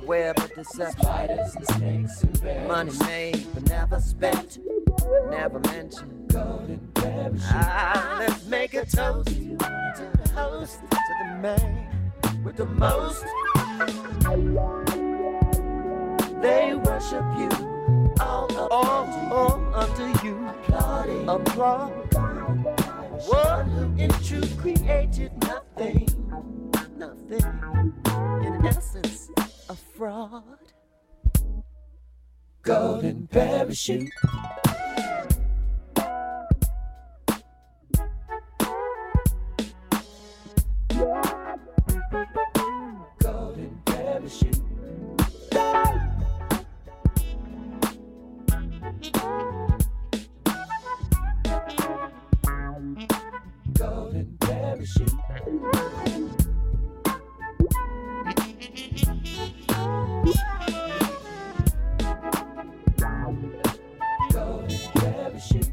web of deception. Spiders and snakes and bears. Money made but never spent, never mentioned. Golden parachute. Let's make a toast to the host, to the man with the most. They worship you, all under you, applauding, applaud. One who in truth created nothing, in essence, a fraud. Golden parachute. Golden parachute. Golden parachute. Golden parachute.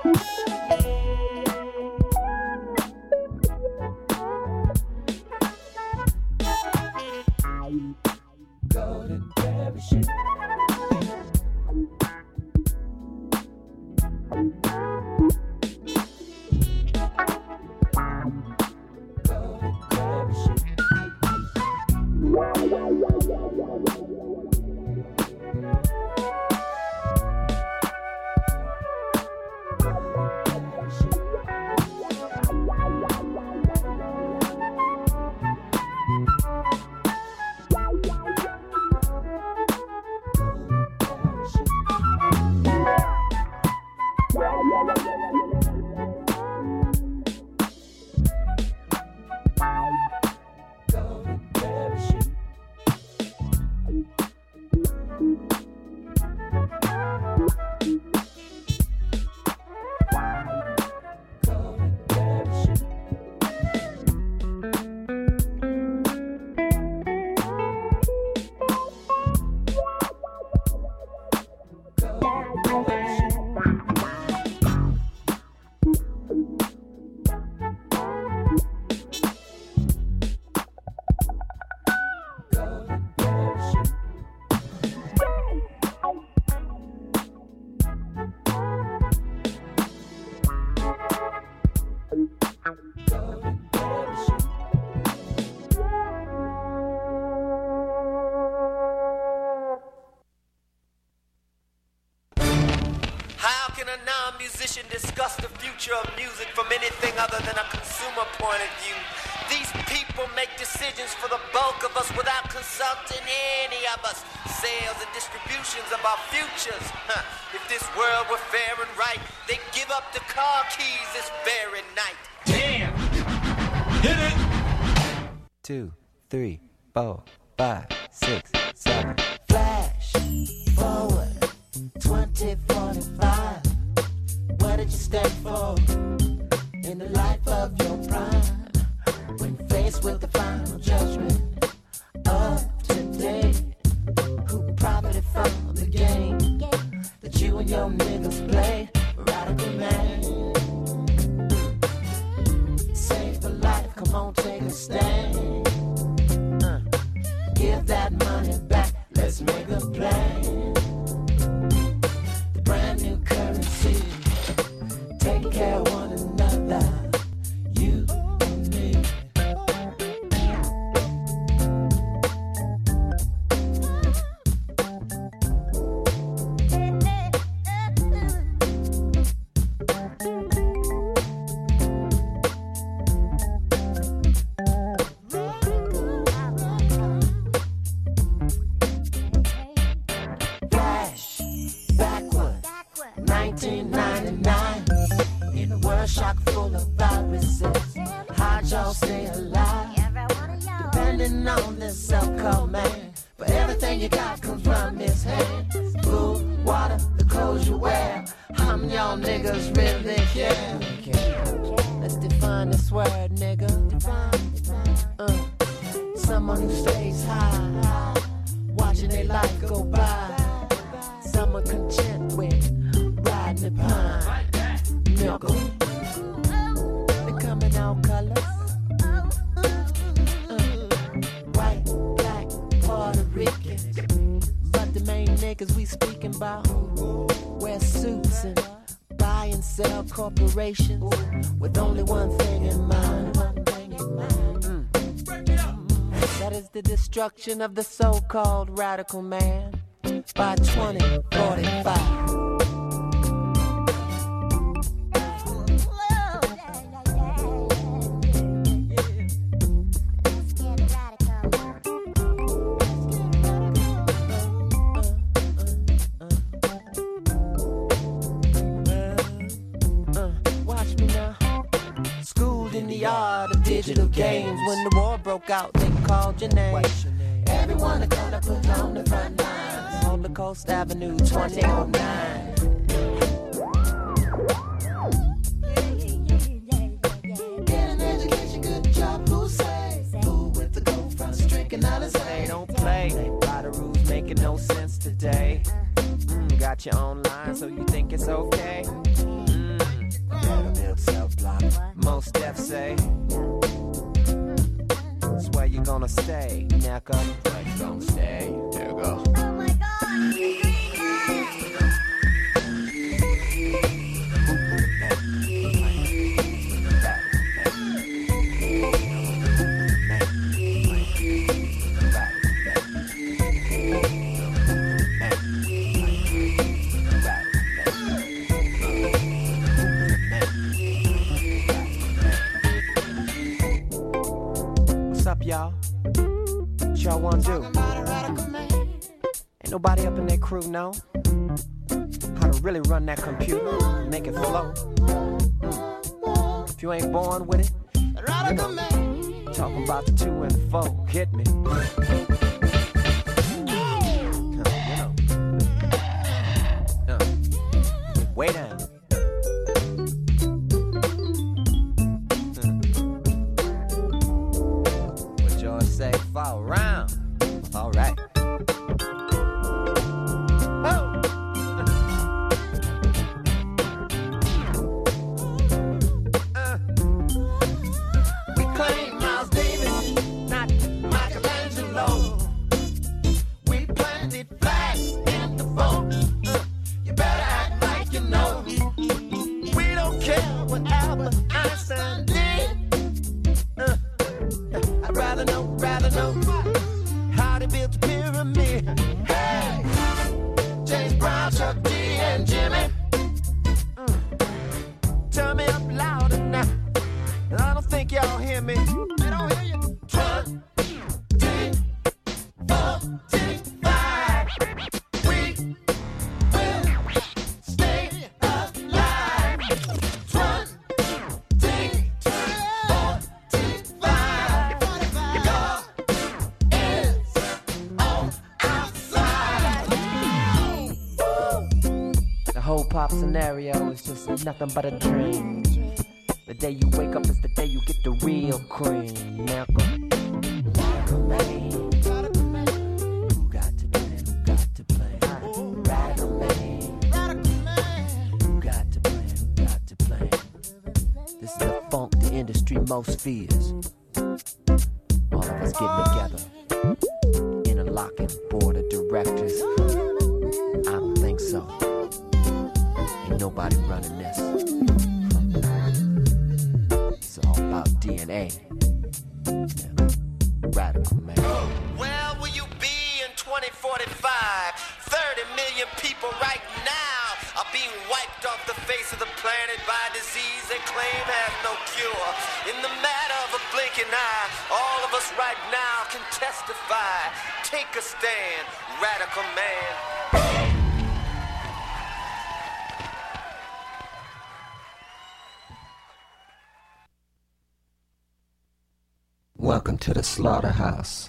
Golden parachute. Discuss the future of music from anything other than a consumer point of view. These people make decisions for the bulk of us without consulting any of us. Sales and distributions of our futures. If this world were fair and right, they'd give up the car keys this very night. Damn! Hit it! 2, 3, 4, 5, 6, 7. Flash forward 2045. What did you stand for in the life of your prime? When faced with the final judgment of today, who profited from the game that you and your niggas play? Radical man, save for life, come on, take a stand. Give that money back, let's make a plan. The brand new currency, take care of one another, you and me. Flash, backward, 1999. In a world chock full of viruses, how'd y'all stay alive? Depending on this so-called man, but everything you got comes from his hand. Food, water, the clothes you wear, how many y'all niggas really care? Let's define this word, nigga. Someone who stays high, watching their life go by. Someone content with riding the pine. Milk 'em. They come in all colors. White, black, Puerto Rican, makers we speaking about wear suits and buy and sell corporations with only one thing in mind. That is the destruction of the so-called radical man by 2045. Digital games. When the war broke out, they called your name. Everyone is gonna put on the front lines. Holocaust Avenue 2009. Get an education, good job, who say? Who with the gold front stricken out of say? Don't play by the rules, making no sense today. Got your own line, so you think it's okay? Most Def say that's where you gonna stay, Naka. Where you gonna stay? There you go. Oh my God! Y'all, what y'all wanna do? Ain't nobody up in that crew know how to really run that computer, make it flow. If you ain't born with it, you know, talking about the 2 and 4, hit me. Way down. Say fall around. All right. Oh. We claim Miles Davis, not Michelangelo. We planted flags in the phone. You better act like you know. We don't care what Albert Einstein did. I'd rather know how they built the pyramid. Hey, James Brown, Chuck D, and Jimmy. Turn me up louder now. I don't think y'all hear me. They don't hear you. 20, 45. We will stay alive. 20, 45. Whole pop scenario is just nothing but a dream. The day you wake up is the day you get the real cream. Now go. Radical man. Who got to play? Who got to play? Radical man. Who got to play? Who got to play? This is the funk the industry most fears. All of us getting together. Interlocking board of directors. I don't think so. Ain't nobody running this. It's all about DNA. Yeah. Radical man. Where will you be in 2045? 30 million people right now are being wiped off the face of the planet by a disease they claim has no cure. In the matter of a blinking eye, all of us right now can testify. Take a stand, radical man. Welcome to the slaughterhouse.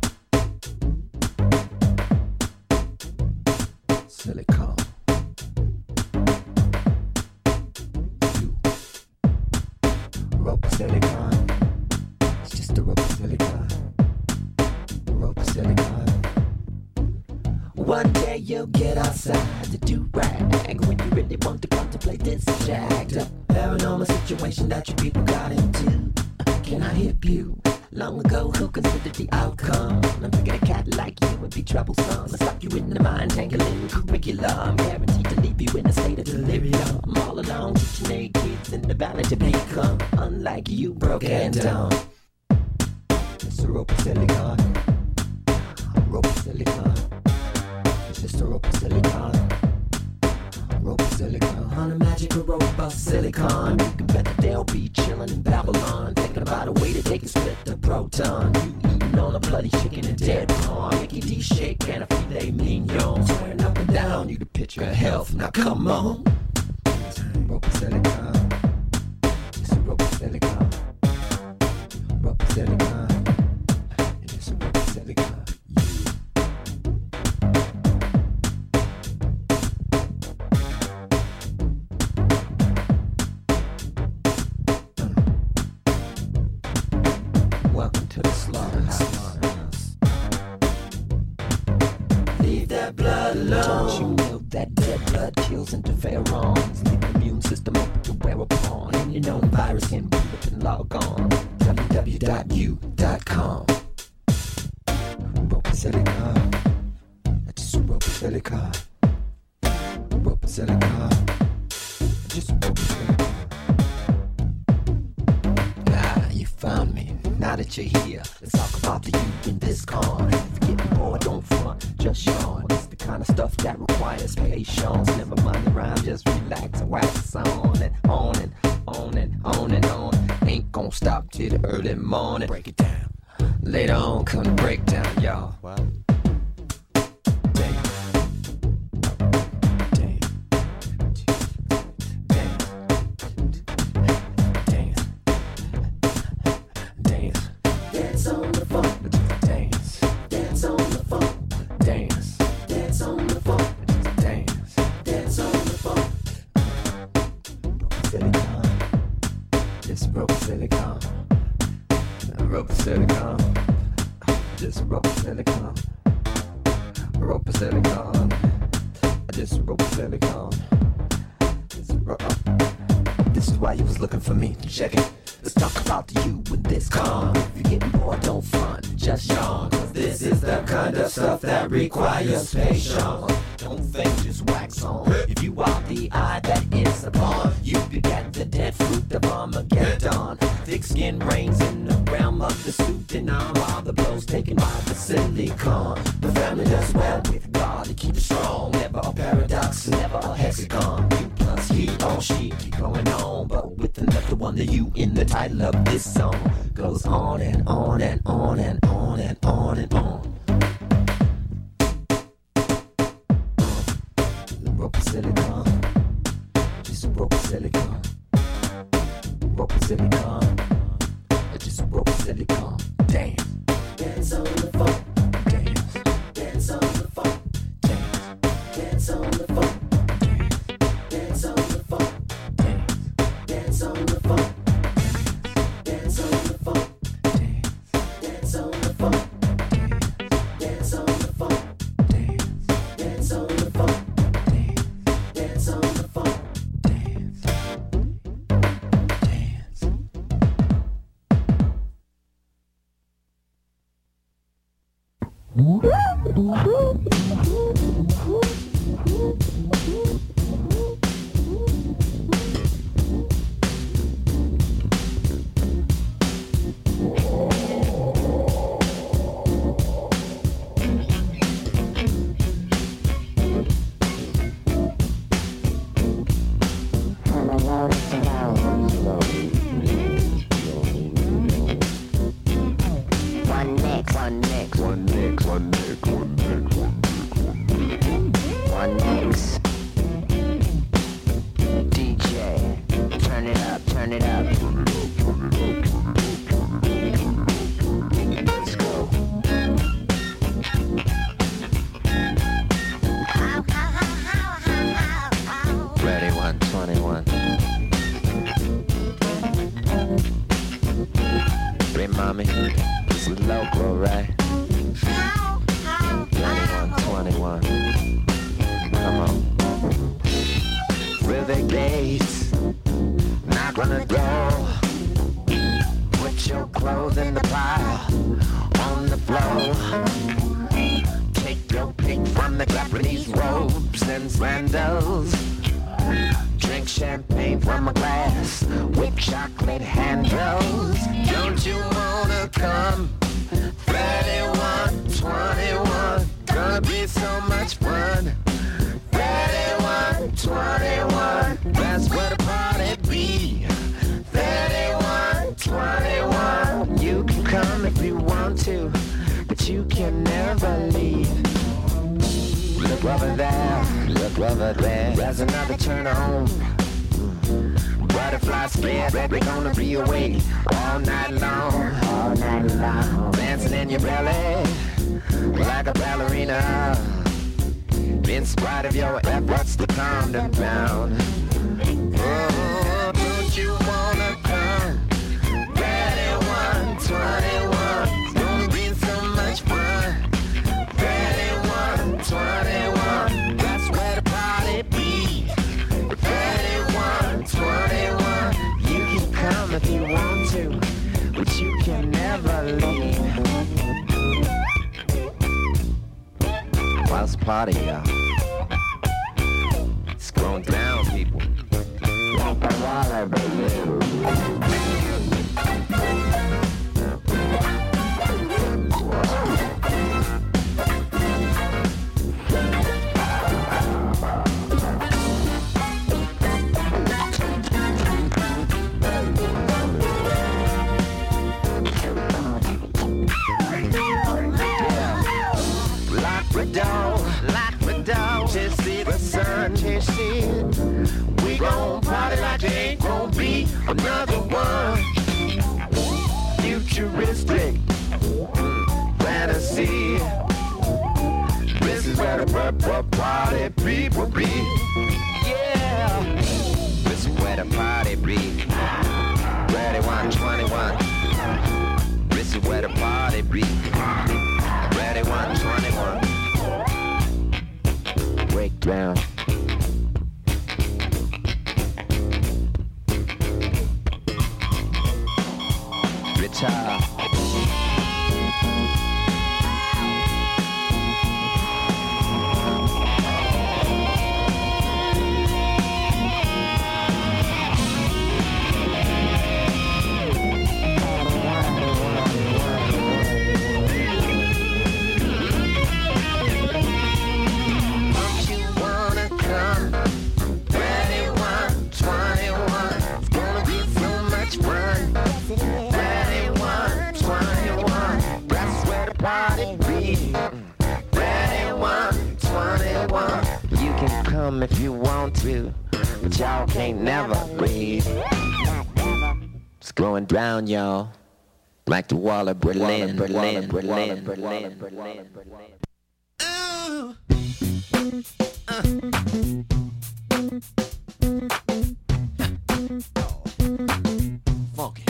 Silicone. You. Rope silicone. It's just a rope silicone. Rope silicone. One day you'll get outside to do rag when you really want to contemplate this jacked up paranormal situation that you people got into. Can I hip you? Long ago, who considered the outcome? I'm thinking a cat like you would be troublesome. Let's lock you in the mind-tangling curriculum. Guaranteed to leave you in a state of delirium. All alone, teaching eight kids in the valley to become unlike you, broke and dumb. It's a rope of silicon. Rope of silicon. It's just a rope of silicon. Rope of silicon. On a magical rope of silicon. You can bet that they'll be chillin' in Babylon, thinking about a way that they can split the proton. You eating on a bloody chicken and dead pawn. Mickey D shake and a filet mignon. Swearing up and down, you the picture of health. Now come on. Rope of silicon. It's a rope of silicon. Rope of silicon. It's a rope of silicon. To the slaughterhouse. Leave that blood alone. Don't you know that dead blood kills interferons? Leave the immune system open to wear a pawn. And your known virus can be up and log on. www.u.com. Rope of silicon. Just a rope of silicon. Rope of silicon. Just a rope of silicon. Ah, you found me. Now that you're here, let's talk about the youth in this con. If you're getting bored, don't front, just yawn. It's the kind of stuff that requires patience. Never mind the rhyme, just relax and wax on and on and on and on and on. Ain't gonna stop till the early morning. Break it down. Later on, come the breakdown, y'all. Wow. Dance on the funk. Dance. Dance on the funk. Dance. Dance on the funk. Dance. Dance on the funk. Silicon. Just rope silicon. Rope silicon. Just rope silicon. Rope silicon. Just rope silicon. This is why you was looking for me. Check it. Let's talk about you with this con. If you're getting bored, don't front, just yawn. Cause this is the kind of stuff that requires patience. Don't think, just wax on. If you are the eye that is upon, you could get the dead fruit of Armageddon. Thick skin reigns in the realm of the suit and arm, while the blows taken by the silicon. The family does well with God to keep it strong. Never a paradox, never a hexagon. You plus he or she keep going on, but with another one, the you in the title of this song goes on and on and on and on and on and on. Rope of silicon. Just a rope of silicon. Rope of silicon. Just a rope of silicon. Dance. Dance on the funk. Dance. Dance on the funk. Dance. Dance on the funk. Dance on the funk. Dance. Dance on the funk. Dance on the funk. Dance on the funk. Dance on the funk. Dance on the funk. Dance on the funk. Dance. mommy. This is local, right? 21. Come on. River gates, knock on the door. Put Put your clothes in the pile on the floor. Take your pick from the Japanese robes and sandals. Drink champagne from a glass with chocolate handles. Don't you wanna come? 31, 21, gonna be so much fun. 31, 21, that's where the party be. 31, 21, you can come if you want to, but you can never leave. Look over there, look over there, there's another turn on. Butterflies spread, we're gonna be awake all night long. All night long. Dancing in your belly like a ballerina, in spite of your efforts to calm them down. Oh, don't you wanna come? 31, 21, it's gonna be so much fun. 31, 21, that's where the party be. 31, 21, you can come if you want to, but you can never leave. What's party, y'all? It's going down, people. Like the water, baby. Lock the door, just see the sun, just see it. We gon' party like there ain't gon' be another one. Futuristic fantasy. This is where the purple party people be. Yeah, this is where the party be. 31, 21. This is where the party be. 31, 21. Breakdown. Guitar. If you want to, but y'all can't never leave. It's going down, y'all, like the wall of Berlin, Berlin, Berlin, Berlin, Berlin, Berlin. Funky.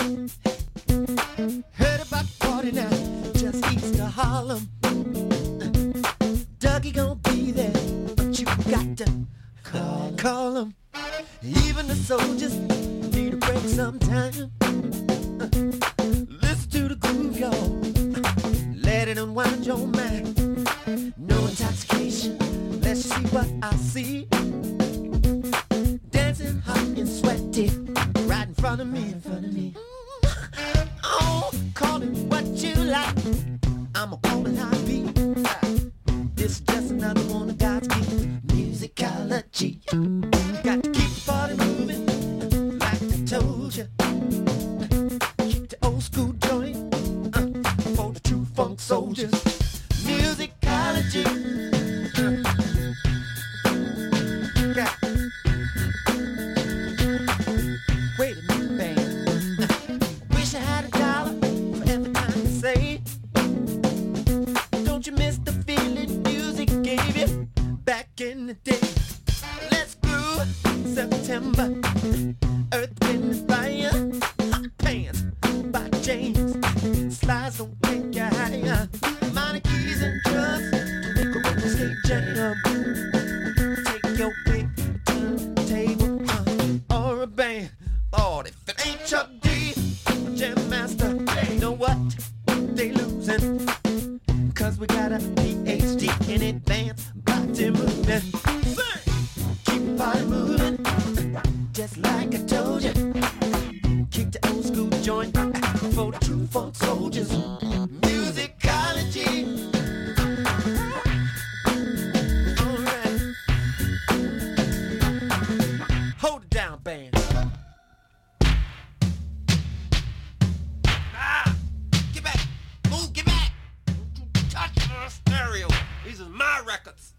Heard about the party now, just east of Harlem. Dougie gon' be there, but you got to call him. Even the soldiers need a break sometime. Listen to the groove, y'all. Let it unwind your mind. No intoxication, let's see what I see. Dancing hot and sweaty, right in front of me, Oh, call it what you like, I'ma call it high beat. This is just another one of God's gifts, musicology. Got to keep the party moving, like I told ya. Keep the old school joint, for the true funk soldiers. Musicology. Wait a minute, band. Wish I had $1 for every time you say. Don't you miss the feeling music gave you back in the day? Let's groove, September, Earth, Wind, and Fire. Hot Pants by James, slides don't take you higher. Minor keys and drums, make a roller skate jam. Take your pick, turntable, or a band. Lord, if it ain't Chuck D, Jam Master. party moving. Keep the party moving. Just like I told you. Kick the old school joint for the true funk soldiers. Musicology. Alright. Hold it down, band. Get back. Move, get back. Don't you touch my stereo. These are my records.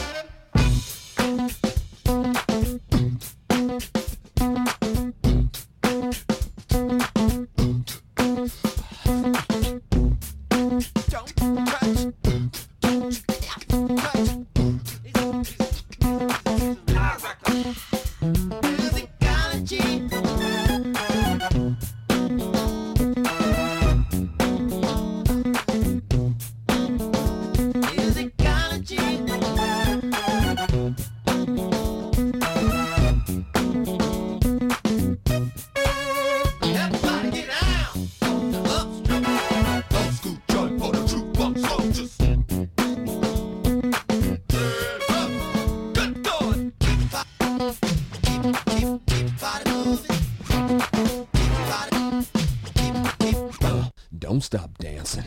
Don't stop dancing.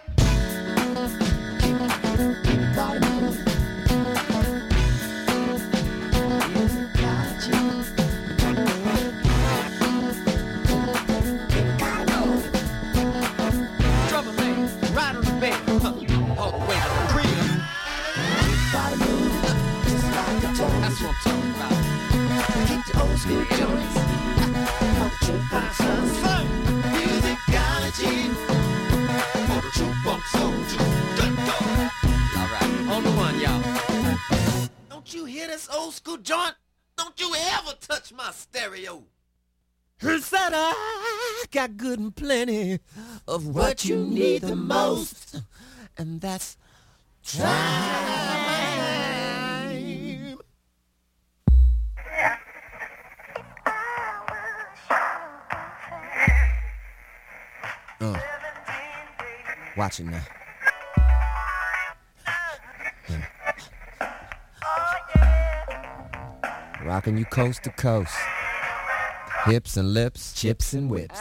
Old school joint, don't you ever touch my stereo. He said I got good and plenty of what you need the most, and that's time. Watch it now. Rocking you coast to coast. Hips and lips, chips and whips.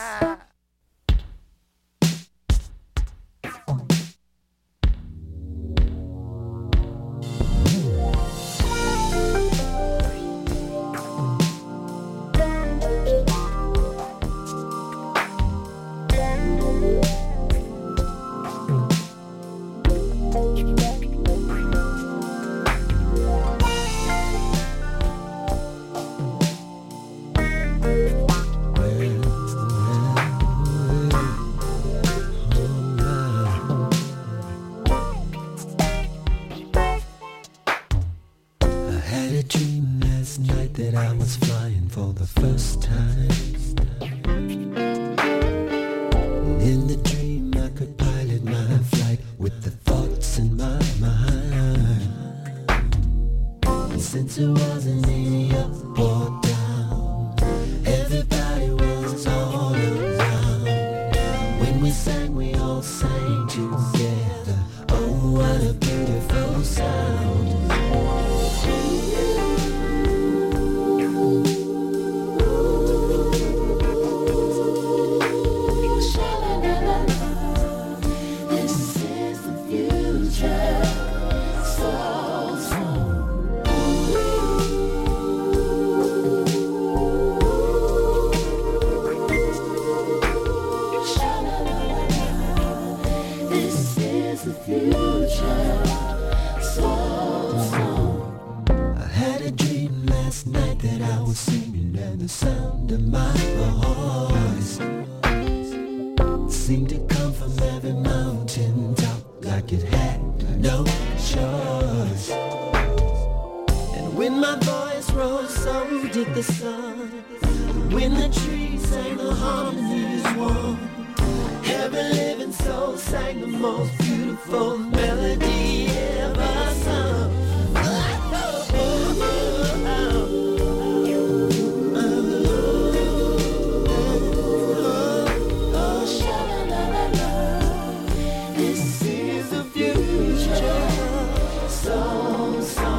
This is the future. So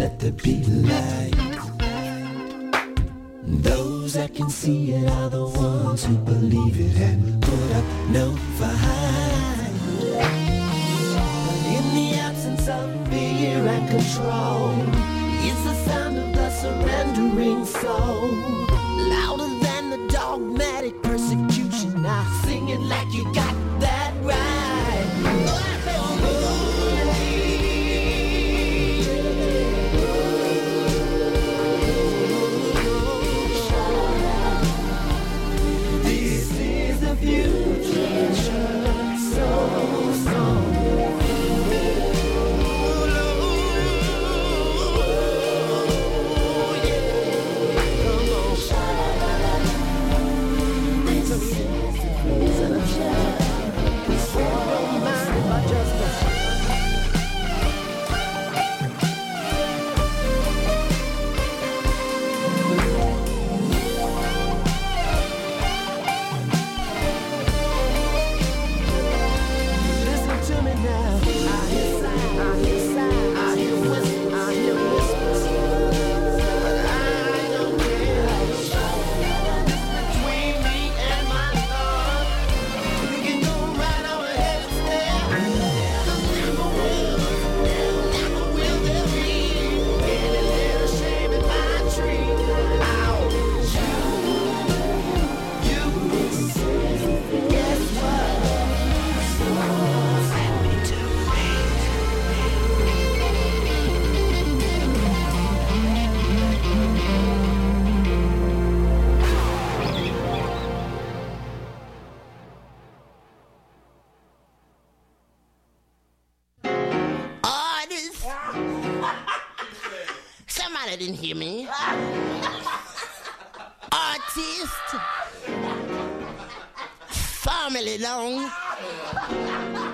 let there be light. Those that can see it are the ones who believe it and put up no fight. In the absence of fear and control, it's the sound of the surrendering soul. Louder than the dogmatic persecution. Now sing it like you got that right. Didn't hear me. Artist, family long.